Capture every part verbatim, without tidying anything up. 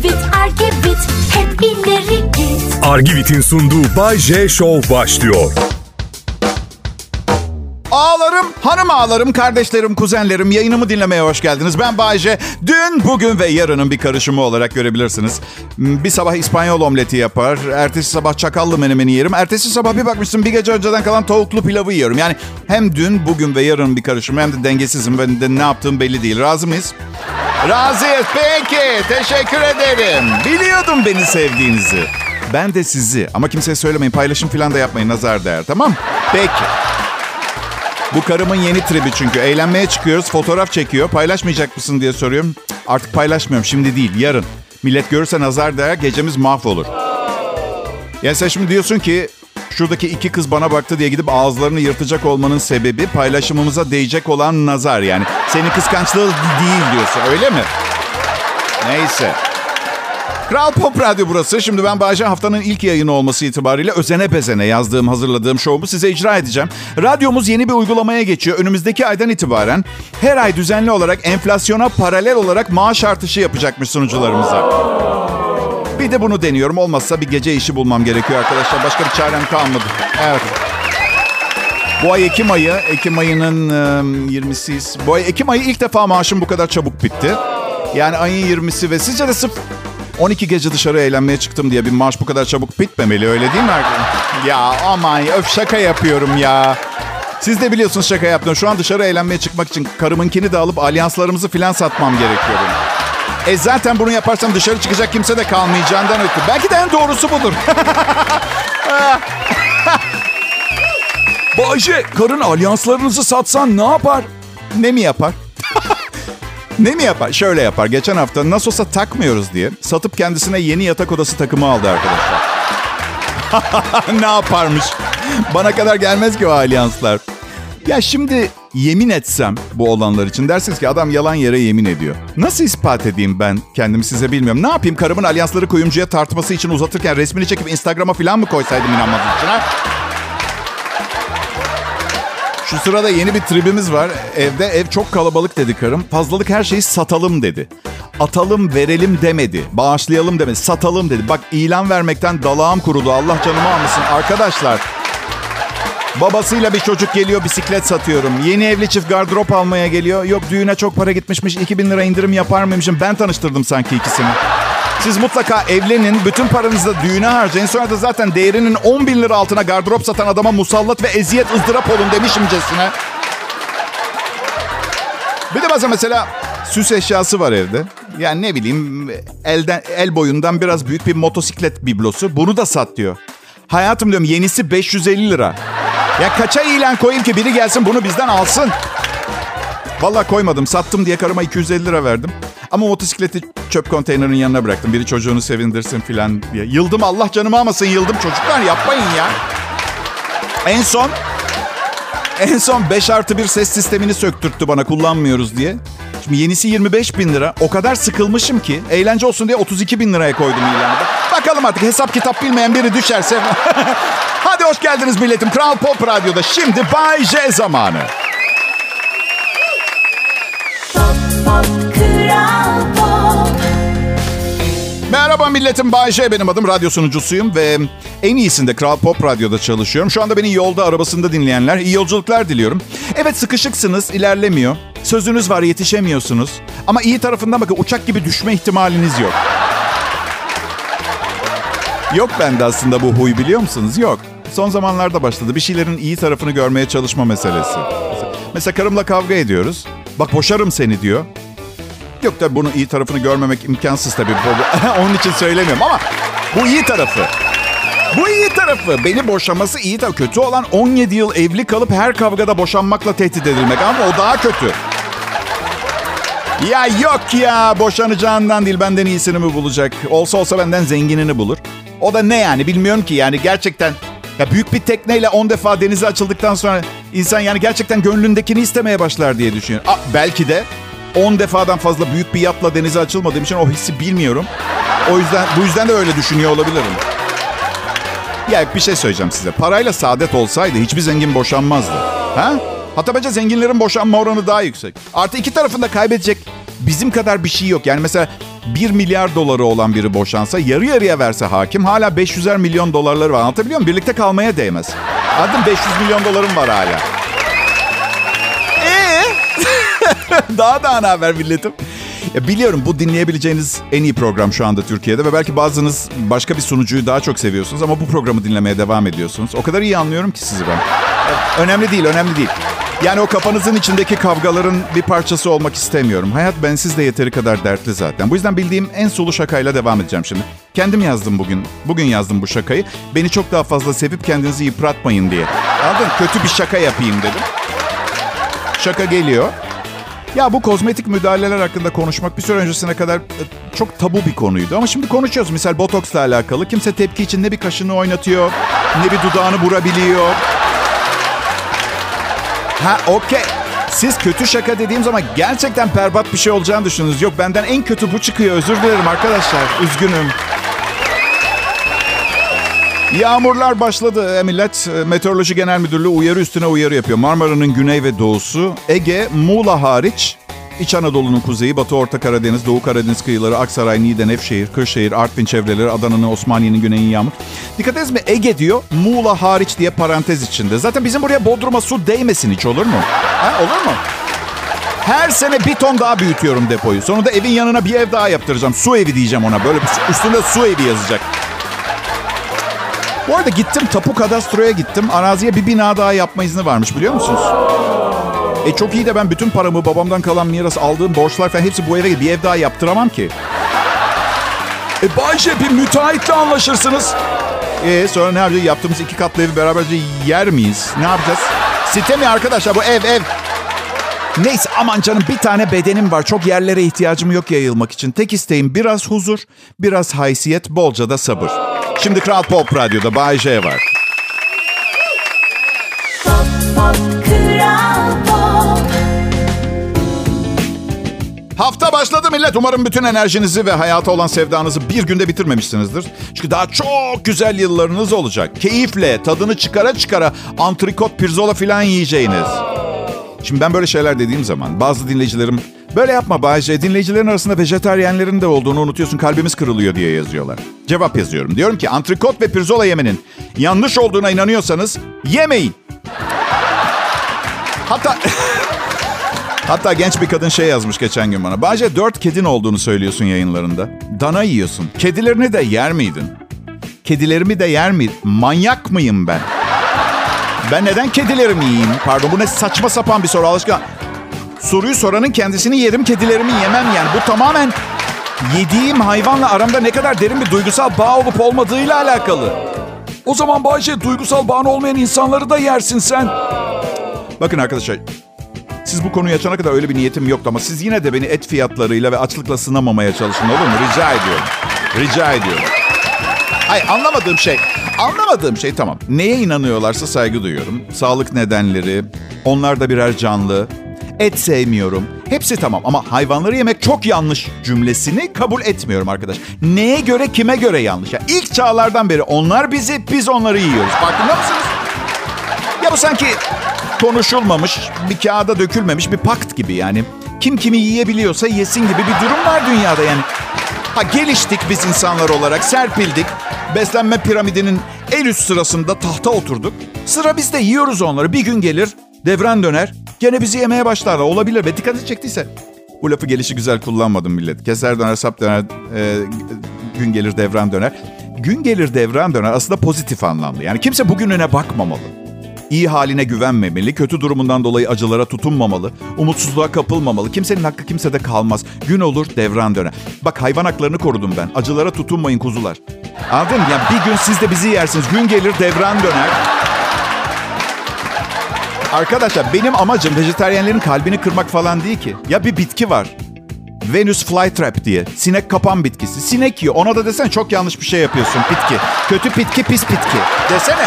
Argivit, Argivit, hep ileri git. Argivit'in sunduğu Bay J Show başlıyor. Ağalarım, hanım ağalarım, kardeşlerim, kuzenlerim, yayınımı dinlemeye hoş geldiniz. Ben Bay J. Dün, bugün ve yarının bir karışımı olarak görebilirsiniz. Bir sabah İspanyol omleti yapar, ertesi sabah çakallı menemeni yerim. Ertesi sabah bir bakmışsın bir gece önceden kalan tavuklu pilavı yiyorum. Yani hem dün, bugün ve yarının bir karışımı hem de dengesizim. Ben de ne yaptığım belli değil. Razı mıyız? Razıyız. Peki, teşekkür ederim. Biliyordum beni sevdiğinizi. Ben de sizi. Ama kimseye söylemeyin, paylaşım falan da yapmayın, nazar değer, tamam? Peki. Bu karımın yeni tribi çünkü. Eğlenmeye çıkıyoruz, fotoğraf çekiyor. Paylaşmayacak mısın diye soruyorum. Cık, artık paylaşmıyorum, şimdi değil, yarın. Millet görürse nazar değer, gecemiz mahvolur. Yani sen şimdi diyorsun ki... Şuradaki iki kız bana baktı diye gidip ağızlarını yırtacak olmanın sebebi... paylaşımımıza değecek olan nazar yani. Senin kıskançlığı değil diyorsun, öyle mi? Neyse. Kral Pop Radyo burası. Şimdi ben Bay J haftanın ilk yayını olması itibariyle özene bezene yazdığım, hazırladığım şovumu size icra edeceğim. Radyomuz yeni bir uygulamaya geçiyor. Önümüzdeki aydan itibaren her ay düzenli olarak enflasyona paralel olarak maaş artışı yapacakmış sunucularımıza. Bir de bunu deniyorum. Olmazsa bir gece işi bulmam gerekiyor arkadaşlar. Başka bir çarem kalmadı. Evet. Bu ay Ekim ayı, Ekim ayının ıı, yirmisi. Bu ay Ekim ayı ilk defa maaşım bu kadar çabuk bitti. Yani ayın yirmisi ve sizce de sırf on iki gece dışarı eğlenmeye çıktım diye bir maaş bu kadar çabuk bitmemeli, öyle değil mi arkadaşlar? Ya aman öf, şaka yapıyorum ya. Siz de biliyorsunuz şaka yaptım. Şu an dışarı eğlenmeye çıkmak için karımınkini de alıp alyanslarımızı filan satmam gerekiyor benim. E zaten bunu yaparsam dışarı çıkacak kimse de kalmayacağından ötürü. Belki de en doğrusu budur. Bayce, karın alyanslarınızı satsan ne yapar? Ne mi yapar? Ne mi yapar? Şöyle yapar. Geçen hafta nasıl olsa takmıyoruz diye satıp kendisine yeni yatak odası takımı aldı arkadaşlar. Ne yaparmış? Bana kadar gelmez ki o alyanslar. Ya şimdi yemin etsem bu olanlar için dersiniz ki adam yalan yere yemin ediyor. Nasıl ispat edeyim ben kendimi size bilmiyorum. Ne yapayım, karımın alyansları kuyumcuya tartması için uzatırken resmini çekip Instagram'a falan mı koysaydım inanmadığım için ha? Şu sırada yeni bir tribimiz var. Evde ev çok kalabalık dedi karım. Fazlalık her şeyi satalım dedi. Atalım verelim demedi. Bağışlayalım demedi. Satalım dedi. Bak ilan vermekten dalağım kurudu. Allah canımı almasın. Arkadaşlar. Babasıyla bir çocuk geliyor, bisiklet satıyorum. Yeni evli çift gardırop almaya geliyor. Yok düğüne çok para gitmişmiş, iki bin lira indirim yapar mıymışım? Ben tanıştırdım sanki ikisini. Siz mutlaka evlenin, bütün paranızı da düğüne harcayın. Sonra da zaten değerinin on bin lira altına gardırop satan adama musallat ve eziyet ızdırap olun demişimcesine. Bir de bazen mesela süs eşyası var evde. Yani ne bileyim elden, el boyundan biraz büyük bir motosiklet biblosu. Bunu da sat diyor. Hayatım diyorum, yenisi beş yüz elli lira. Ya kaça ilan koyayım ki biri gelsin bunu bizden alsın? Vallahi koymadım. Sattım diye karıma iki yüz elli lira verdim. Ama motosikleti çöp konteynerinin yanına bıraktım. Biri çocuğunu sevindirsin filan diye. Yıldım, Allah canımı almasın, yıldım. Çocuklar yapmayın ya. En son en son beş artı bir ses sistemini söktürttü bana, kullanmıyoruz diye. Şimdi yenisi yirmi beş bin lira. O kadar sıkılmışım ki eğlence olsun diye otuz iki bin liraya koydum ilanı. Bakalım artık hesap kitap bilmeyen biri düşerse. Hadi hoş geldiniz milletim. Kral Pop Radyo'da şimdi Bay J zamanı. Pop, pop, Kral Pop. Merhaba milletim, Bay J benim adım. Radyo sunucusuyum ve en iyisinde Kral Pop Radyo'da çalışıyorum. Şu anda beni yolda, arabasında dinleyenler iyi yolculuklar diliyorum. Evet, sıkışıksınız, ilerlemiyor. Sözünüz var, yetişemiyorsunuz. Ama iyi tarafından bakın, uçak gibi düşme ihtimaliniz yok. Yok bende aslında bu huy, biliyor musunuz? Yok. Son zamanlarda başladı. Bir şeylerin iyi tarafını görmeye çalışma meselesi. Mesela karımla kavga ediyoruz. Bak boşarım seni diyor. Yok tabii bunun iyi tarafını görmemek imkansız tabii. Onun için söylemiyorum ama bu iyi tarafı. Bu iyi tarafı. Beni boşaması iyi tarafı. Kötü olan on yedi yıl evli kalıp her kavgada boşanmakla tehdit edilmek. Ama o daha kötü. Ya yok ya, boşanacağından değil, benden iyisini mi bulacak? Olsa olsa benden zenginini bulur. O da ne yani, bilmiyorum ki yani gerçekten. Ya büyük bir tekneyle on defa denize açıldıktan sonra insan yani gerçekten gönlündekini istemeye başlar diye düşünüyor. Aa, belki de on defadan fazla büyük bir yatla denize açılmadığım için o hissi bilmiyorum. O yüzden bu yüzden de öyle düşünüyor olabilirim. Ya bir şey söyleyeceğim size. Parayla saadet olsaydı hiçbir zengin boşanmazdı. Ha? Hatta bence zenginlerin boşanma oranı daha yüksek. Artı iki tarafında kaybedecek bizim kadar bir şey yok. Yani mesela bir milyar doları olan biri boşansa, yarı yarıya verse hakim, hala beş yüzer milyon dolarları var. Anlatabiliyor muyum? Birlikte kalmaya değmez. Anladın mı? beş yüz milyon dolarım var hala. Eee? Daha da ne haber milletim? Ya biliyorum, bu dinleyebileceğiniz en iyi program şu anda Türkiye'de ve belki bazınız başka bir sunucuyu daha çok seviyorsunuz ama bu programı dinlemeye devam ediyorsunuz. O kadar iyi anlıyorum ki sizi ben. Önemli değil, önemli değil. Yani o kafanızın içindeki kavgaların bir parçası olmak istemiyorum. Hayat bensiz de yeteri kadar dertli zaten. Bu yüzden bildiğim en sulu şakayla devam edeceğim şimdi. Kendim yazdım bugün. Bugün yazdım bu şakayı. Beni çok daha fazla sevip kendinizi yıpratmayın diye. Anladın? Kötü bir şaka yapayım dedim. Şaka geliyor. Ya bu kozmetik müdahaleler hakkında konuşmak bir süre öncesine kadar çok tabu bir konuydu. Ama şimdi konuşuyoruz. Misal botoksla alakalı. Kimse tepki için ne bir kaşını oynatıyor, ne bir dudağını vurabiliyor. Ha okey. Siz kötü şaka dediğim zaman gerçekten berbat bir şey olacağını düşündünüz. Yok, benden en kötü bu çıkıyor. Özür dilerim arkadaşlar. Üzgünüm. Yağmurlar başladı. E, millet, Meteoroloji Genel Müdürlüğü uyarı üstüne uyarı yapıyor. Marmara'nın güney ve doğusu, Ege, Muğla hariç, İç Anadolu'nun kuzeyi, Batı Orta Karadeniz, Doğu Karadeniz kıyıları, Aksaray, Niğde, Nevşehir, Kırşehir, Artvin çevreleri, Adana'nın, Osmaniye'nin güneyi yağmur. Dikkat ediniz mi? Ege diyor, Muğla hariç diye parantez içinde. Zaten bizim buraya Bodrum'a su değmesin hiç, olur mu? Ha, olur mu? Her sene bir ton daha büyütüyorum depoyu. Sonunda evin yanına bir ev daha yaptıracağım. Su evi diyeceğim ona. Böyle üstünde su evi yazacak. Bu arada gittim, tapu kadastroya gittim. Araziye bir bina daha yapma izni varmış, biliyor musunuz? E çok iyi de ben bütün paramı, babamdan kalan miras, aldığım borçlar falan hepsi bu eve, bir ev daha yaptıramam ki. E Bayce, bir müteahhitle anlaşırsınız. E sonra ne yapacağız? Yaptığımız iki katlı evi beraberce yer miyiz? Ne yapacağız? Site mi arkadaşlar bu, ev ev? Neyse, aman canım, bir tane bedenim var. Çok yerlere ihtiyacım yok yayılmak için. Tek isteğim biraz huzur, biraz haysiyet, bolca da sabır. Şimdi Kral Pop Radyo'da Bay J var. Pop, pop, Kral Pop. Hafta başladı millet. Umarım bütün enerjinizi ve hayata olan sevdanızı bir günde bitirmemişsinizdir. Çünkü daha çok güzel yıllarınız olacak. Keyifle, tadını çıkara çıkara antrikot, pirzola falan yiyeceğiniz. Şimdi ben böyle şeyler dediğim zaman bazı dinleyicilerim, böyle yapma Bayce, dinleyicilerin arasında vejetaryenlerin de olduğunu unutuyorsun, kalbimiz kırılıyor diye yazıyorlar. Cevap yazıyorum. Diyorum ki antrikot ve pirzola yemenin yanlış olduğuna inanıyorsanız yemeyin. Hatta hatta genç bir kadın şey yazmış geçen gün bana. Bayce, dört kedin olduğunu söylüyorsun yayınlarında. Dana yiyorsun. Kedilerini de yer miydin? Kedilerimi de yer miydin? Manyak mıyım ben? Ben neden kedilerimi yiyeyim? Pardon, bu ne saçma sapan bir soru. Alışkan. Soruyu soranın kendisini yerim, kedilerimi yemem yani. Bu tamamen yediğim hayvanla aramda ne kadar derin bir duygusal bağ olup olmadığıyla alakalı. O zaman Bayce, duygusal bağın olmayan insanları da yersin sen. Bakın arkadaşlar, siz bu konuyu açana kadar öyle bir niyetim yoktu ama siz yine de beni et fiyatlarıyla ve açlıkla sınamamaya çalışın, olur mu? Rica ediyorum. Rica ediyorum. Hayır, anlamadığım şey... Anlamadığım şey tamam. Neye inanıyorlarsa saygı duyuyorum. Sağlık nedenleri, onlar da birer canlı. Et sevmiyorum. Hepsi tamam ama hayvanları yemek çok yanlış cümlesini kabul etmiyorum arkadaş. Neye göre, kime göre yanlış? Yani ilk çağlardan beri onlar bizi, biz onları yiyoruz. Farkında mısınız? Ya bu sanki konuşulmamış, bir kağıda dökülmemiş bir pakt gibi yani. Kim kimi yiyebiliyorsa yesin gibi bir durum var dünyada yani. Ha, geliştik biz insanlar olarak, serpildik. Beslenme piramidinin en üst sırasında tahta oturduk. Sıra bizde, yiyoruz onları. Bir gün gelir, devran döner. Gene bizi yemeye başlarlar. Olabilir ve dikkatini çektiyse. Bu lafı gelişi güzel kullanmadım millet. Keser döner, sap döner, e, gün gelir, devran döner. Gün gelir, devran döner aslında pozitif anlamlı. Yani kimse bugününe bakmamalı. İyi haline güvenmemeli, kötü durumundan dolayı acılara tutunmamalı, umutsuzluğa kapılmamalı. Kimsenin hakkı kimsede kalmaz. Gün olur, devran döner. Bak, hayvan haklarını korudum ben. Acılara tutunmayın kuzular. Anladın mı? Yani bir gün siz de bizi yersiniz. Gün gelir, devran döner. Arkadaşlar, benim amacım vejetaryenlerin kalbini kırmak falan değil ki. Ya bir bitki var. Venus flytrap diye. Sinek kapan bitkisi. Sinek yiyor. Ona da desene çok yanlış bir şey yapıyorsun bitki. Kötü bitki, pis bitki. Desene.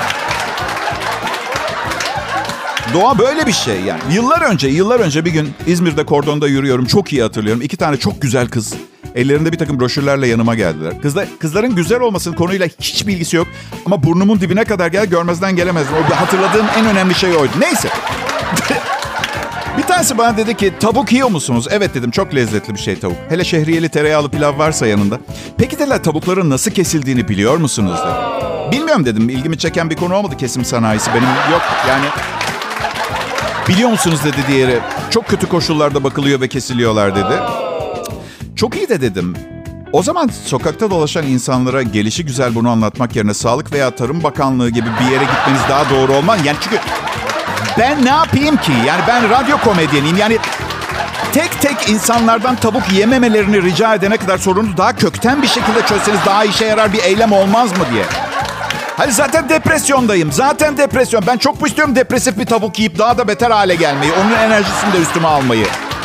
Doğa böyle bir şey yani. Yıllar önce, yıllar önce bir gün İzmir'de kordonda yürüyorum. Çok iyi hatırlıyorum. İki tane çok güzel kız. Ellerinde bir takım broşürlerle yanıma geldiler. Kızlar, kızların güzel olmasının konuyla hiç bilgisi yok. Ama burnumun dibine kadar gel, görmezden gelemezdim. O hatırladığım en önemli şey oydu. Neyse. bir, ta tanesi bana dedi ki tavuk yiyor musunuz? Evet dedim, çok lezzetli bir şey tavuk. Hele şehriyeli tereyağlı pilav varsa yanında. Peki dediler, tavukların nasıl kesildiğini biliyor musunuz dedi. Bilmiyorum dedim, ilgimi çeken bir konu olmadı kesim sanayisi benim, yok yani. Biliyor musunuz dedi diğeri. Çok kötü koşullarda bakılıyor ve kesiliyorlar dedi. Çok iyi de dedim. O zaman sokakta dolaşan insanlara gelişi güzel bunu anlatmak yerine Sağlık veya Tarım Bakanlığı gibi bir yere gitmeniz daha doğru olmaz. Yani çünkü ben ne yapayım ki? Yani ben radyo komedyeniyim. Yani tek tek insanlardan tavuk yememelerini rica edene kadar sorunu daha kökten bir şekilde çözseniz daha işe yarar bir eylem olmaz mı diye. Hani zaten depresyondayım. Zaten depresyon. Ben çok mu istiyorum depresif bir tavuk yiyip daha da beter hale gelmeyi. Onun enerjisini de üstüme almayı.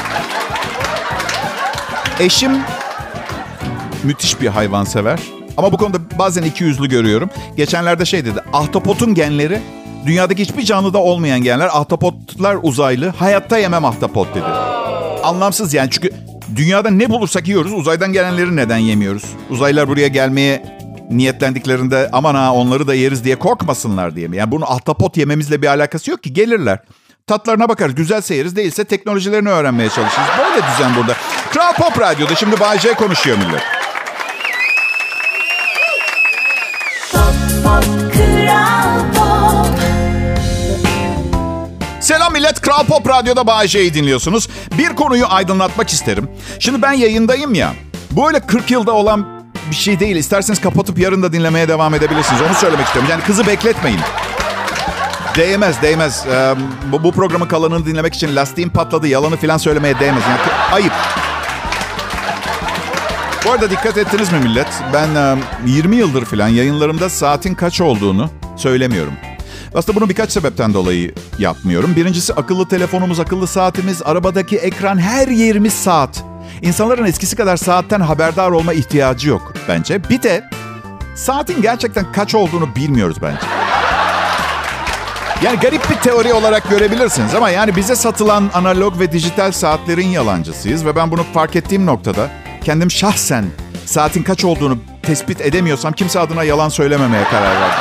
Eşim müthiş bir hayvansever. Ama bu konuda bazen ikiyüzlü görüyorum. Geçenlerde şey dedi. Ahtapotun genleri dünyadaki hiçbir canlıda olmayan genler. Ahtapotlar uzaylı. Hayatta yemem ahtapot dedi. Anlamsız yani, çünkü dünyada ne bulursak yiyoruz. Uzaydan gelenleri neden yemiyoruz? Uzaylılar buraya gelmeye niyetlendiklerinde aman ha onları da yeriz diye korkmasınlar diye mi? Yani bunun ahtapot yememizle bir alakası yok ki. Gelirler. Tatlarına bakarız. Güzelse yeriz, değilse teknolojilerini öğrenmeye çalışırız. Böyle düzen burada. Kral Pop Radyo'da şimdi Bay J konuşuyor millet. Selam millet, Kral Pop Radyo'da Bay J'yi dinliyorsunuz. Bir konuyu aydınlatmak isterim. Şimdi ben yayındayım ya. Bu öyle kırk yılda olan bir şey değil. İsterseniz kapatıp yarın da dinlemeye devam edebilirsiniz. Onu söylemek istiyorum. Yani kızı bekletmeyin. Değmez, değmez. Ee, bu, bu programın kalanını dinlemek için lastiğim patladı, yalanı falan söylemeye değmez. Yani ayıp. Bu arada dikkat ettiniz mi millet? Ben e, yirmi yıldır falan yayınlarımda saatin kaç olduğunu söylemiyorum. Aslında bunu birkaç sebepten dolayı yapmıyorum. Birincisi, akıllı telefonumuz, akıllı saatimiz, arabadaki ekran, her yerimiz saat. İnsanların eskisi kadar saatten haberdar olma ihtiyacı yok bence. Bir de saatin gerçekten kaç olduğunu bilmiyoruz bence. Yani garip bir teori olarak görebilirsiniz ama yani bize satılan analog ve dijital saatlerin yalancısıyız. Ve ben bunu fark ettiğim noktada kendim şahsen saatin kaç olduğunu tespit edemiyorsam kimse adına yalan söylememeye karar verdim.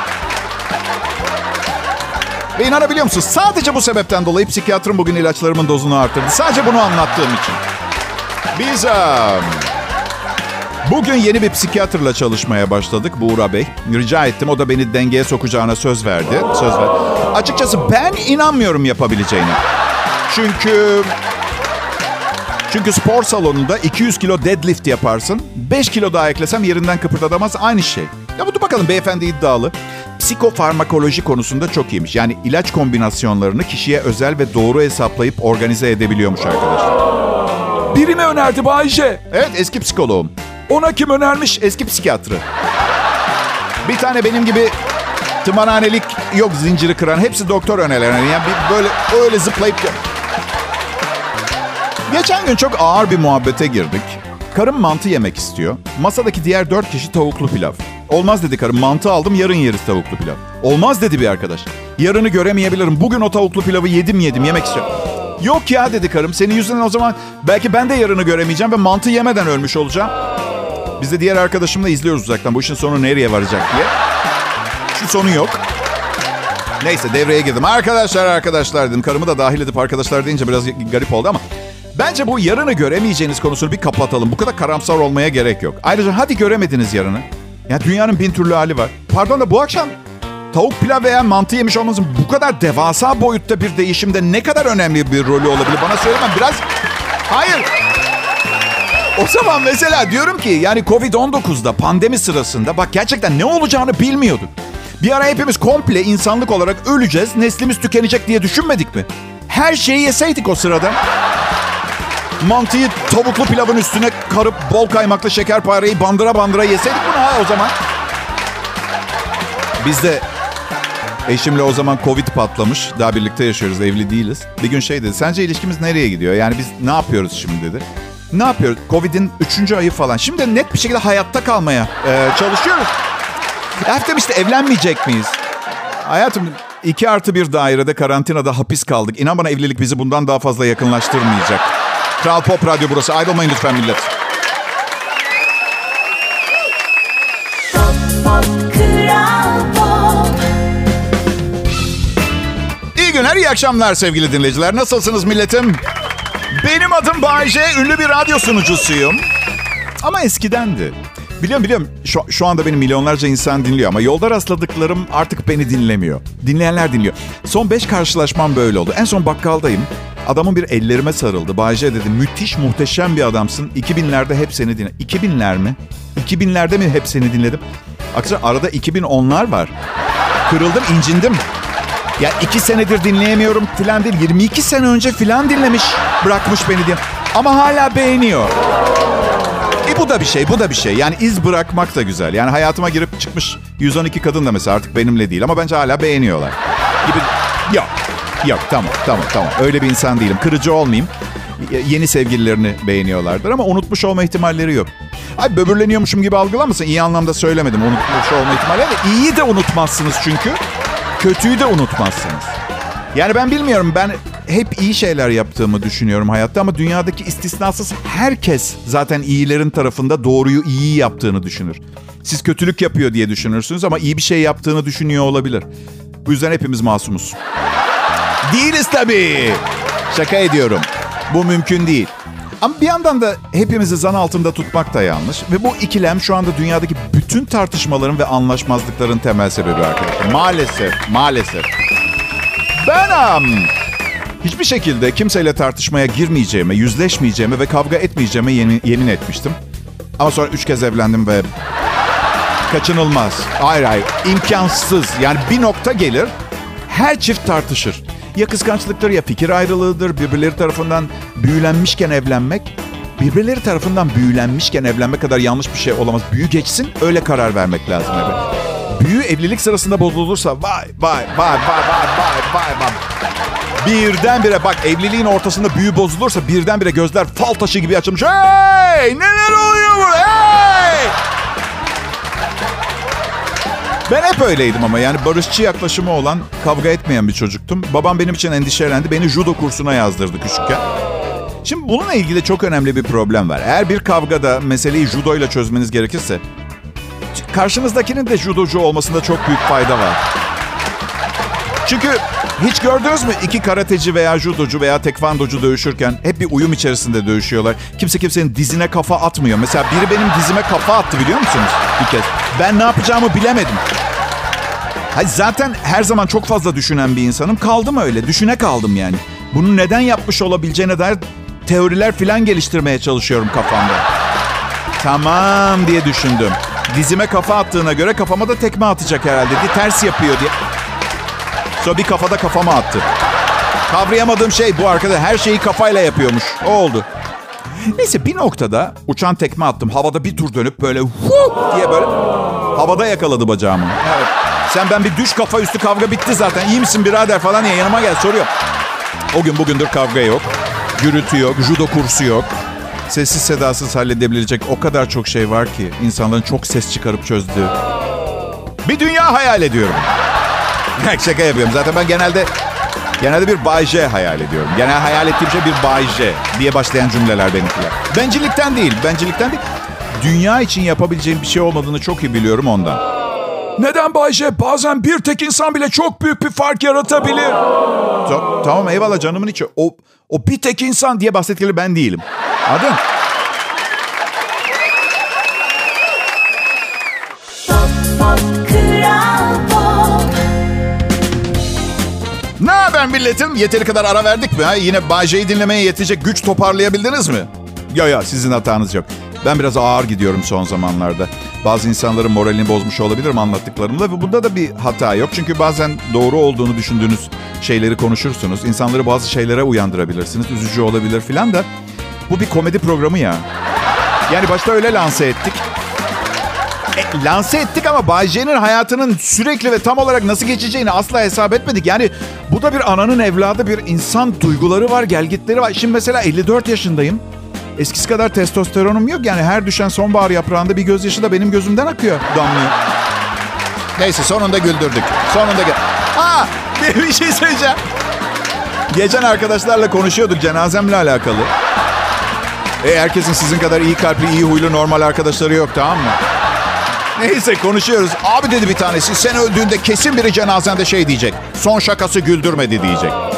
Ve inanabiliyor musunuz? Sadece bu sebepten dolayı psikiyatrım bugün ilaçlarımın dozunu arttırdı. Sadece bunu anlattığım için. Biz um, bugün yeni bir psikiyatrla çalışmaya başladık, Buğra Bey. Rica ettim, o da beni dengeye sokacağına söz verdi. Söz ver. Açıkçası ben inanmıyorum yapabileceğine. Çünkü... Çünkü spor salonunda iki yüz kilo deadlift yaparsın. beş kilo daha eklesem yerinden kıpırdatamaz, aynı şey. Ya bu da bakalım, beyefendi iddialı. Psikofarmakoloji konusunda çok iyiymiş. Yani ilaç kombinasyonlarını kişiye özel ve doğru hesaplayıp organize edebiliyormuş arkadaşlar. Biri mi önerdi Bay J? Evet, eski psikoloğum. Ona kim önermiş? Eski psikiyatrı. Bir tane benim gibi tımarhanelik yok, zinciri kıran. Hepsi doktor önerileri. Yani bir böyle öyle zıplayıp... Geçen gün çok ağır bir muhabbete girdik. Karım mantı yemek istiyor. Masadaki diğer dört kişi tavuklu pilav. Olmaz dedi karım, mantı aldım, yarın yeriz tavuklu pilav. Olmaz dedi bir arkadaş. Yarını göremeyebilirim. Bugün o tavuklu pilavı yedim yedim yemek istiyorum. Yok ya dedi karım, senin yüzünden o zaman belki ben de yarını göremeyeceğim ve mantı yemeden ölmüş olacağım. Biz de diğer arkadaşımla izliyoruz uzaktan, bu işin sonu nereye varacak diye. Şu sonu yok. Neyse, devreye girdim. Arkadaşlar arkadaşlar dedim. Karımı da dahil edip arkadaşlar deyince biraz garip oldu ama bence bu yarını göremeyeceğiniz konusunu bir kapatalım. Bu kadar karamsar olmaya gerek yok. Ayrıca hadi göremediniz yarını. Ya dünyanın bin türlü hali var. Pardon da bu akşam tavuk pilav veya mantı yemiş olmanızın bu kadar devasa boyutta bir değişimde ne kadar önemli bir rolü olabilir? Bana söylemem biraz... Hayır. O zaman mesela diyorum ki yani kovid on dokuzda pandemi sırasında bak gerçekten ne olacağını bilmiyorduk. Bir ara hepimiz komple insanlık olarak öleceğiz, neslimiz tükenecek diye düşünmedik mi? Her şeyi yeseydik o sırada. Mantıyı tavuklu pilavın üstüne karıp bol kaymaklı şekerpareyi bandıra bandıra yeseydik bunu ha o zaman. Biz de eşimle o zaman Covid patlamış. Daha birlikte yaşıyoruz, evli değiliz. Bir gün şey dedi, sence ilişkimiz nereye gidiyor? Yani biz ne yapıyoruz şimdi dedi. Ne yapıyoruz? Covid'in üçüncü ayı falan. Şimdi net bir şekilde hayatta kalmaya e, çalışıyoruz. Efendim işte evlenmeyecek miyiz? Hayatım iki artı bir dairede karantinada hapis kaldık. İnan bana evlilik bizi bundan daha fazla yakınlaştırmayacak. Kral Pop Radyo burası. Ayrılmayın lütfen millet. İyi günler, iyi akşamlar sevgili dinleyiciler. Nasılsınız milletim? Benim adım Bay J. Ünlü bir radyo sunucusuyum. Ama eskidendi. Biliyorum biliyorum şu, şu anda beni milyonlarca insan dinliyor ama yolda rastladıklarım artık beni dinlemiyor. Dinleyenler dinliyor. Son beş karşılaşmam böyle oldu. En son bakkaldayım. Adamın bir ellerime sarıldı. Bay J dedi, müthiş muhteşem bir adamsın. iki binlerde hep seni dinle. iki binler mi? iki binlerde mi hep seni dinledim? Aksine arada iki bin onlar var. Kırıldım, incindim. Ya iki senedir dinleyemiyorum filan değil. yirmi iki sene önce filan dinlemiş, bırakmış beni diye. Ama hala beğeniyor. E bu da bir şey, bu da bir şey. Yani iz bırakmak da güzel. Yani hayatıma girip çıkmış yüz on iki kadın da mesela artık benimle değil. Ama bence hala beğeniyorlar. Gibi. Yok, yok tamam, tamam, tamam. Öyle bir insan değilim. Kırıcı olmayayım. Yeni sevgililerini beğeniyorlardır ama unutmuş olma ihtimalleri yok. Ay böbürleniyormuşum gibi algılamasın. İyi anlamda söylemedim. Unutmuş olma ihtimalleri de. İyiyi de unutmazsınız çünkü. Kötüyü de unutmazsınız. Yani ben bilmiyorum. Ben hep iyi şeyler yaptığımı düşünüyorum hayatta ama dünyadaki istisnasız herkes zaten iyilerin tarafında doğruyu iyi yaptığını düşünür. Siz kötülük yapıyor diye düşünürsünüz ama iyi bir şey yaptığını düşünüyor olabilir. Bu yüzden hepimiz masumuz. Değiliz tabii. Şaka ediyorum. Bu mümkün değil. Ama bir yandan da hepimizi zan altında tutmak da yanlış. Ve bu ikilem şu anda dünyadaki bütün tartışmaların ve anlaşmazlıkların temel sebebi arkadaşlar. Maalesef, maalesef. Ben um, hiçbir şekilde kimseyle tartışmaya girmeyeceğime, yüzleşmeyeceğime ve kavga etmeyeceğime yemin, yemin etmiştim. Ama sonra üç kez evlendim ve kaçınılmaz. Hayır hayır, imkansız. Yani bir nokta gelir, her çift tartışır. Ya kıskançlıktır ya fikir ayrılığıdır. Birbirleri tarafından büyülenmişken evlenmek, birbirleri tarafından büyülenmişken evlenmek kadar yanlış bir şey olamaz. Büyü geçsin, öyle karar vermek lazım. Evet. Büyü evlilik sırasında bozulursa vay vay vay vay vay vay vay vay. Birdenbire bak evliliğin ortasında büyü bozulursa birdenbire gözler fal taşı gibi açılmış. Hey! Neler oluyor burada? Hey! Ben hep öyleydim ama yani barışçı yaklaşımı olan, kavga etmeyen bir çocuktum. Babam benim için endişelendi. Beni judo kursuna yazdırdı küçükken. Şimdi bununla ilgili çok önemli bir problem var. Eğer bir kavgada meseleyi judo ile çözmeniz gerekirse, karşınızdakinin de judocu olmasında çok büyük fayda var. Çünkü hiç gördünüz mü iki karateci veya judocu veya tekvandocu dövüşürken hep bir uyum içerisinde dövüşüyorlar. Kimse kimsenin dizine kafa atmıyor. Mesela biri benim dizime kafa attı biliyor musunuz? Bir kez. Ben ne yapacağımı bilemedim. Hayır, zaten her zaman çok fazla düşünen bir insanım. Kaldım öyle. Düşüne kaldım yani. Bunu neden yapmış olabileceğine dair teoriler falan geliştirmeye çalışıyorum kafamda. Tamam diye düşündüm. Dizime kafa attığına göre kafama da tekme atacak herhalde diye, ters yapıyor diye. Sonra bir kafada kafama attı. Kavrayamadığım şey bu arkadaş. Her şeyi kafayla yapıyormuş. O oldu. Neyse bir noktada uçan tekme attım. Havada bir tur dönüp böyle huh diye böyle havada yakaladı bacağımı. Evet. Sen ben bir düş kafa üstü kavga bitti zaten. İyi misin birader falan diye yanıma gel soruyor. O gün bugündür kavga yok. Gürültü yok. Judo kursu yok. Sessiz sedasız halledebilecek o kadar çok şey var ki insanların çok ses çıkarıp çözdüğü. Bir dünya hayal ediyorum. Şaka yapıyorum. Zaten ben genelde genelde bir Bay J hayal ediyorum. Genel hayal ettiğim şey bir Bay J diye başlayan cümleler benimkiler. Bencillikten değil, bencillikten değil. Dünya için yapabileceğim bir şey olmadığını çok iyi biliyorum ondan. Neden Bay J? Bazen bir tek insan bile çok büyük bir fark yaratabilir. Ta- tamam eyvallah canımın içi. O, o bir tek insan diye bahsettikleri ben değilim. Anladın? Ne haber milletim? Yeteri kadar ara verdik mi? Ha? Yine Bay J'yi dinlemeye yetecek güç toparlayabildiniz mi? Ya ya sizin hatanız yok. Ben biraz ağır gidiyorum son zamanlarda. Bazı insanların moralini bozmuş olabilirim anlattıklarımla ve bunda da bir hata yok. Çünkü bazen doğru olduğunu düşündüğünüz şeyleri konuşursunuz. İnsanları bazı şeylere uyandırabilirsiniz. Üzücü olabilir filan da. Bu bir komedi programı ya. Yani başta öyle lanse ettik. E, lanse ettik ama Bay J'nin hayatının sürekli ve tam olarak nasıl geçeceğini asla hesap etmedik. Yani bu da bir ananın evladı, bir insan, duyguları var, gelgitleri var. Şimdi mesela elli dört yaşındayım. Eskisi kadar testosteronum yok. Yani her düşen sonbahar yaprağında bir gözyaşı da benim gözümden akıyor, damlıyor. Neyse sonunda güldürdük. Sonunda gül... Aa, bir şey söyleyeceğim. Geçen arkadaşlarla konuşuyorduk cenazemle alakalı. E, herkesin sizin kadar iyi kalpli, iyi huylu, normal arkadaşları yok, tamam mı? Neyse konuşuyoruz. Abi dedi bir tanesi, sen öldüğünde kesin biri cenazende şey diyecek. Son şakası güldürmedi diyecek.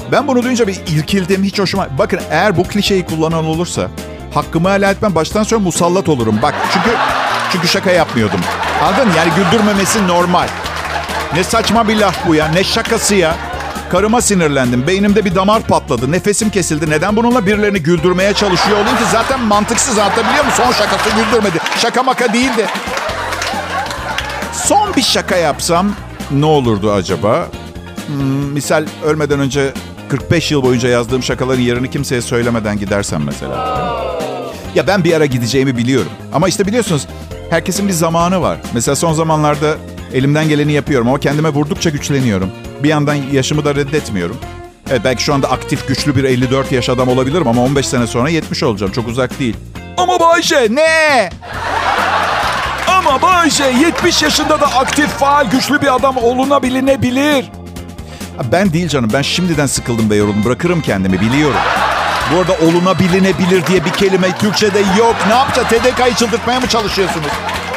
Ben bunu duyunca bir irkildim. Hiç hoşuma... Bakın eğer bu klişeyi kullanan olursa hakkımı helal etmem. Baştan sonra musallat olurum. Bak çünkü çünkü şaka yapmıyordum. Anladın? Yani güldürmemesi normal. Ne saçma bir laf bu ya. Ne şakası ya. Karıma sinirlendim. Beynimde bir damar patladı. Nefesim kesildi. Neden bununla birilerini güldürmeye çalışıyor olayım ki? Zaten mantıksız, anlatabiliyor muyum? Son şakası güldürmedi. Şaka maka değildi. Son bir şaka yapsam ne olurdu acaba? Hmm, misal ölmeden önce kırk beş yıl boyunca yazdığım şakaların yerini kimseye söylemeden gidersem mesela. Ya ben bir ara gideceğimi biliyorum. Ama işte biliyorsunuz herkesin bir zamanı var. Mesela son zamanlarda elimden geleni yapıyorum ama kendime vurdukça güçleniyorum. Bir yandan yaşımı da reddetmiyorum. Evet, belki şu anda aktif, güçlü bir elli dört yaş adam olabilirim ama on beş sene sonra yetmiş olacağım. Çok uzak değil. Ama Bayşe ne? Ama Bayşe yetmiş yaşında da aktif, faal, güçlü bir adam olunabilinebilir. Ben değil canım. Ben şimdiden sıkıldım ve yoruldum. Bırakırım kendimi, biliyorum. Bu arada olunabilinebilir diye bir kelime Türkçe'de yok. Ne yapacağız? T D K'yı çıldırtmaya mı çalışıyorsunuz?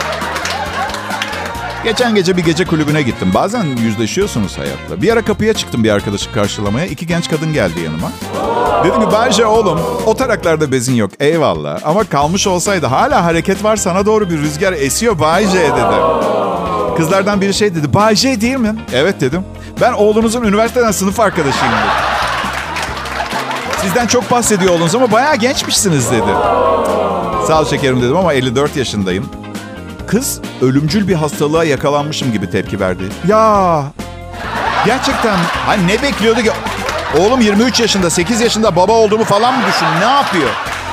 Geçen gece bir gece kulübüne gittim. Bazen yüzleşiyorsunuz hayatla. Bir ara kapıya çıktım bir arkadaşı karşılamaya. İki genç kadın geldi yanıma. Dedim ki Bayce oğlum, o taraklarda bezin yok. Eyvallah. Ama kalmış olsaydı hala hareket var, sana doğru bir rüzgar esiyor Bayce dedi. Kızlardan biri şey dedi. Bayce değil mi? Evet dedim. Ben oğlunuzun üniversiteden sınıf arkadaşıyım dedi. Sizden çok bahsediyor oğlunuz ama bayağı gençmişsiniz dedi. Sağ ol şekerim dedim ama elli dört yaşındayım. Kız ölümcül bir hastalığa yakalanmışım gibi tepki verdi. Ya gerçekten hani ne bekliyordu ki? Oğlum yirmi üç yaşında, sekiz yaşında baba olduğumu falan mı düşün? Ne yapıyor?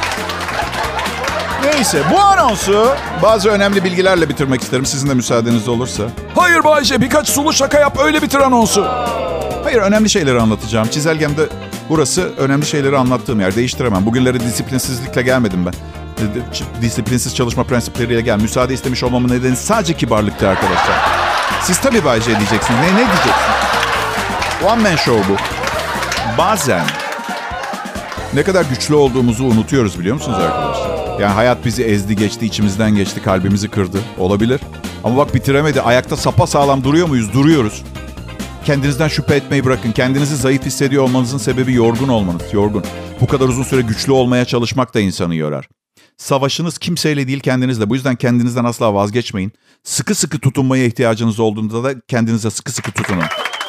Neyse, bu anonsu bazı önemli bilgilerle bitirmek isterim sizin de müsaadeniz olursa. Hayır Bayce, birkaç sulu şaka yap öyle bitir anonsu. Hayır, önemli şeyleri anlatacağım. Çizelgemde burası önemli şeyleri anlattığım yer. Değiştiremem. Bugünlere disiplinsizlikle gelmedim ben. Disiplinsiz çalışma prensipleriyle gel. Müsaade istemiş olmamın nedeni sadece kibarlıktı arkadaşlar. Siz tabii Bayce diyeceksiniz. Ne, ne diyeceksiniz? One man show bu. Bazen ne kadar güçlü olduğumuzu unutuyoruz, biliyor musunuz arkadaşlar? Yani hayat bizi ezdi geçti, içimizden geçti, kalbimizi kırdı. Olabilir. Ama bak bitiremedi. Ayakta sapasağlam duruyor muyuz? Duruyoruz. Kendinizden şüphe etmeyi bırakın. Kendinizi zayıf hissediyor olmanızın sebebi yorgun olmanız. Yorgun. Bu kadar uzun süre güçlü olmaya çalışmak da insanı yorar. Savaşınız kimseyle değil, kendinizle. Bu yüzden kendinizden asla vazgeçmeyin. Sıkı sıkı tutunmaya ihtiyacınız olduğunda da kendinize sıkı sıkı tutunun.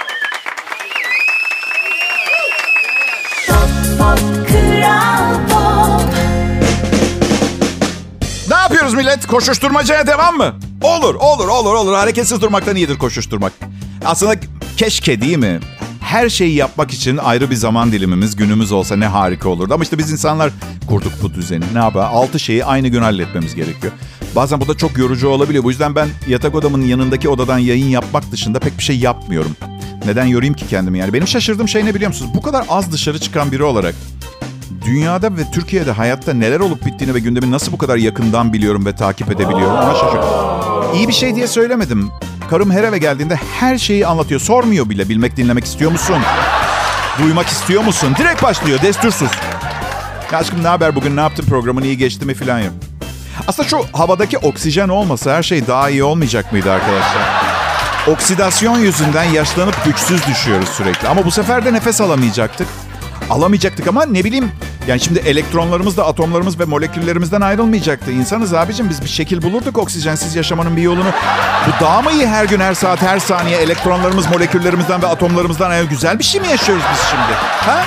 Ne yapıyoruz millet? Koşuşturmacaya devam mı? Olur, olur, olur, olur. Hareketsiz durmaktan iyidir koşuşturmak. Aslında keşke, değil mi? Her şeyi yapmak için ayrı bir zaman dilimimiz, günümüz olsa ne harika olurdu. Ama işte biz insanlar kurduk bu düzeni. Ne yapalım? Altı şeyi aynı gün halletmemiz gerekiyor. Bazen bu da çok yorucu olabiliyor. Bu yüzden ben yatak odamın yanındaki odadan yayın yapmak dışında pek bir şey yapmıyorum. Neden yorayım ki kendimi yani? Benim şaşırdığım şey ne biliyor musunuz? Bu kadar az dışarı çıkan biri olarak dünyada ve Türkiye'de hayatta neler olup bittiğini ve gündemi nasıl bu kadar yakından biliyorum ve takip edebiliyorum, ona şaşırdım. İyi bir şey diye söylemedim. Karım her eve geldiğinde her şeyi anlatıyor. Sormuyor bile. Bilmek, dinlemek istiyor musun? Duymak istiyor musun? Direkt başlıyor. Destursuz. Ya aşkım ne haber bugün? Ne yaptın? Programın iyi geçti mi filan yok. Aslında şu havadaki oksijen olmasa her şey daha iyi olmayacak mıydı arkadaşlar? Oksidasyon yüzünden yaşlanıp güçsüz düşüyoruz sürekli. Ama bu sefer de nefes alamayacaktık. Alamayacaktık ama ne bileyim. Yani şimdi elektronlarımız da atomlarımız ve moleküllerimizden ayrılmayacaktı. İnsanız abicim, biz bir şekil bulurduk oksijensiz yaşamanın bir yolunu. Bu daha mı iyi her gün, her saat, her saniye elektronlarımız, moleküllerimizden ve atomlarımızdan ayrı güzel bir şey mi yaşıyoruz biz şimdi? Ha?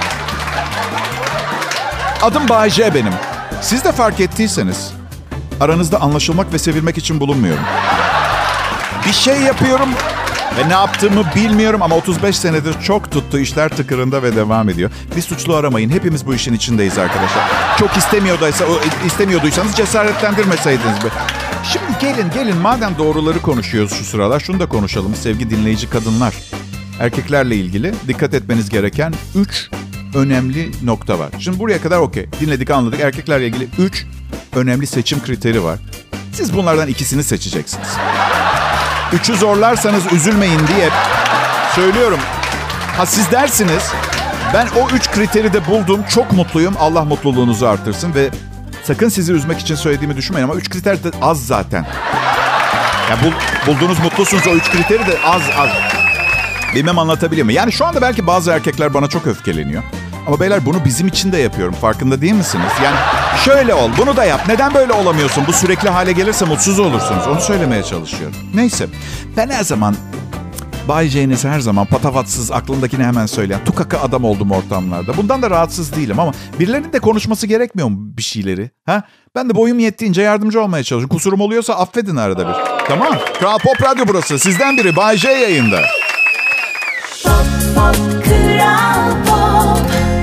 Adım Bay J benim. Siz de fark ettiyseniz aranızda anlaşılmak ve sevilmek için bulunmuyorum. Bir şey yapıyorum ve ne yaptığımı bilmiyorum ama otuz beş senedir çok tuttu, işler tıkırında ve devam ediyor. Bir suçlu aramayın. Hepimiz bu işin içindeyiz arkadaşlar. Çok istemiyorduysa, istemiyorduysanız cesaretlendirmeseydiniz be. Şimdi gelin gelin madem doğruları konuşuyoruz şu sıralar, şunu da konuşalım sevgili dinleyici kadınlar. Erkeklerle ilgili dikkat etmeniz gereken üç önemli nokta var. Şimdi buraya kadar okey. Dinledik, anladık. Erkeklerle ilgili üç önemli seçim kriteri var. Siz bunlardan ikisini seçeceksiniz. Üçü zorlarsanız üzülmeyin diye söylüyorum. Ha siz dersiniz, ben o üç kriteri de buldum, çok mutluyum. Allah mutluluğunuzu artırsın ve sakın sizi üzmek için söylediğimi düşünmeyin ama üç kriter de az zaten. Ya bul, bulduğunuz mutlusunuz, o üç kriteri de az az. Bilmem anlatabiliyor muyum? Yani şu anda belki bazı erkekler bana çok öfkeleniyor. Ama beyler bunu bizim için de yapıyorum. Farkında değil misiniz? Yani şöyle ol, bunu da yap. Neden böyle olamıyorsun? Bu sürekli hale gelirse mutsuz olursunuz. Onu söylemeye çalışıyorum. Neyse. Ben her zaman, Bay J'niz her zaman patavatsız, aklındakini hemen söyleyen, tukaka adam oldum ortamlarda. Bundan da rahatsız değilim ama birilerinin de konuşması gerekmiyor mu bir şeyleri? Ha? Ben de boyum yettiğince yardımcı olmaya çalışıyorum. Kusurum oluyorsa affedin arada bir. Tamam. Kral Pop Radyo burası. Sizden biri Bay J yayında. Pop, pop, Kral Pop.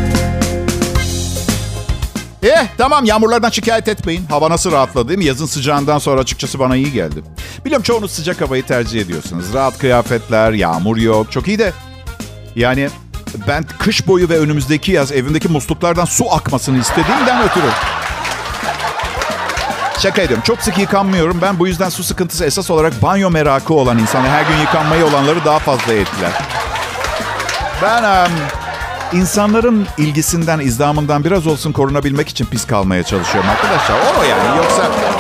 Eh tamam, yağmurlardan şikayet etmeyin. Hava nasıl rahatladı değil mi? Yazın sıcağından sonra açıkçası bana iyi geldi. Biliyorum çoğunuz sıcak havayı tercih ediyorsunuz. Rahat kıyafetler, yağmur yok. Çok iyi de. Yani ben kış boyu ve önümüzdeki yaz evimdeki musluklardan su akmasını istediğimden ötürü. Şaka ediyorum. Çok sık yıkanmıyorum. Ben bu yüzden su sıkıntısı esas olarak banyo merakı olan insanlar. Her gün yıkanmayı olanları daha fazla etkiler. Ben... Um, İnsanların ilgisinden, izdamından biraz olsun korunabilmek için pis kalmaya çalışıyorum arkadaşlar. O yani, yoksa...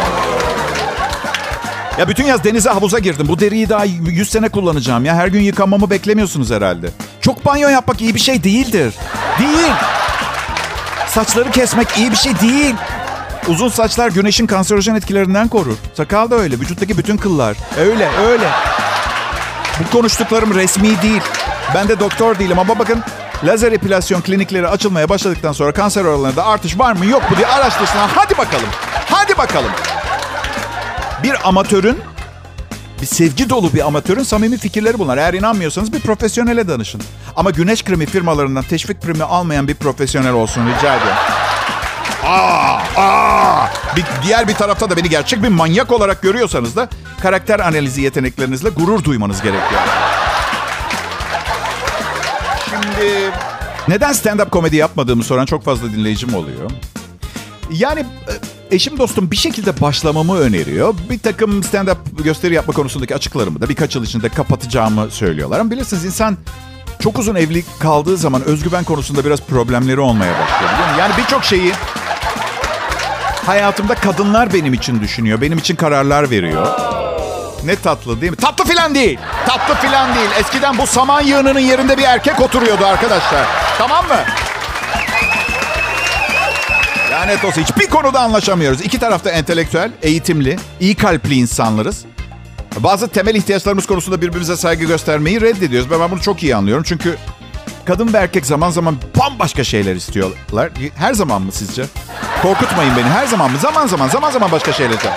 Ya bütün yaz denize, havuza girdim. Bu deriyi daha yüz sene kullanacağım ya. Her gün yıkanmamı beklemiyorsunuz herhalde. Çok banyo yapmak iyi bir şey değildir. Değil. Saçları kesmek iyi bir şey değil. Uzun saçlar güneşin kanserojen etkilerinden korur. Sakal da öyle. Vücuttaki bütün kıllar. Öyle, öyle. Bu konuştuklarım resmi değil. Ben de doktor değilim ama bakın... Lazer epilasyon klinikleri açılmaya başladıktan sonra kanser oranlarında artış var mı yok mu diye araştırsınlar. Hadi bakalım. Hadi bakalım. Bir amatörün, bir sevgi dolu bir amatörün samimi fikirleri bunlar. Eğer inanmıyorsanız bir profesyonele danışın. Ama güneş kremi firmalarından teşvik primi almayan bir profesyonel olsun rica ediyorum. Aa, aa. Bir, diğer bir tarafta da beni gerçek bir manyak olarak görüyorsanız da karakter analizi yeteneklerinizle gurur duymanız gerekiyor. Şimdi neden stand-up komedi yapmadığımı soran çok fazla dinleyicim oluyor. Yani eşim dostum bir şekilde başlamamı öneriyor. Bir takım stand-up gösteri yapma konusundaki açıklarımı da birkaç yıl içinde kapatacağımı söylüyorlar. Ama bilirsiniz insan çok uzun evli kaldığı zaman özgüven konusunda biraz problemleri olmaya başlıyor. Yani birçok şeyi hayatımda kadınlar benim için düşünüyor. Benim için kararlar veriyor. Ne tatlı değil mi? Tatlı filan değil. Tatlı filan değil. Eskiden bu saman yığınının yerinde bir erkek oturuyordu arkadaşlar. Tamam mı? Lanet olsun. Hiçbir konuda anlaşamıyoruz. İki tarafta entelektüel, eğitimli, iyi kalpli insanlarız. Bazı temel ihtiyaçlarımız konusunda birbirimize saygı göstermeyi reddediyoruz. Ben bunu çok iyi anlıyorum. Çünkü kadın ve erkek zaman zaman bambaşka şeyler istiyorlar. Her zaman mı sizce? Korkutmayın beni. Her zaman mı? Zaman zaman. Zaman zaman başka şeyler istiyorlar.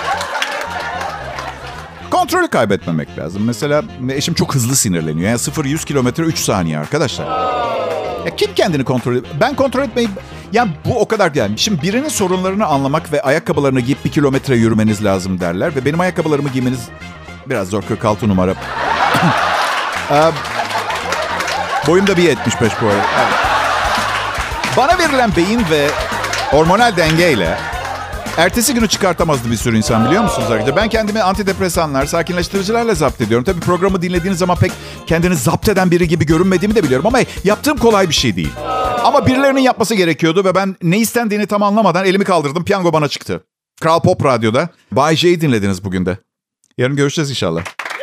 Kontrolü kaybetmemek lazım. Mesela eşim çok hızlı sinirleniyor. Yani sıfır yüz kilometre üç saniye arkadaşlar. Ya kim kendini kontrol ediyor? Ben kontrol etmeyi... Ya bu o kadar yani. Şimdi birinin sorunlarını anlamak ve ayakkabılarını giyip bir kilometre yürümeniz lazım derler. Ve benim ayakkabılarımı giymeniz biraz zor. kırk altı numara. ee, boyum da bir yetmiş beş bu arada. Evet. Bana verilen beyin ve hormonal dengeyle ertesi günü çıkartamazdı bir sürü insan, biliyor musunuz arkadaşlar? Ben kendimi antidepresanlar, sakinleştiricilerle zapt ediyorum. Tabii programı dinlediğiniz zaman pek kendini zapt eden biri gibi görünmediğimi de biliyorum. Ama yaptığım kolay bir şey değil. Ama birilerinin yapması gerekiyordu ve ben ne istendiğini tam anlamadan elimi kaldırdım. Piyango bana çıktı. Kral Pop Radyo'da Bay J'yi dinlediniz bugün de. Yarın görüşeceğiz inşallah.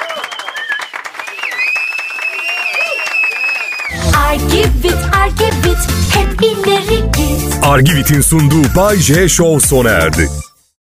Argivit, Argivit, hep ileri git. Argivit'in sunduğu Bay J Show sona erdi.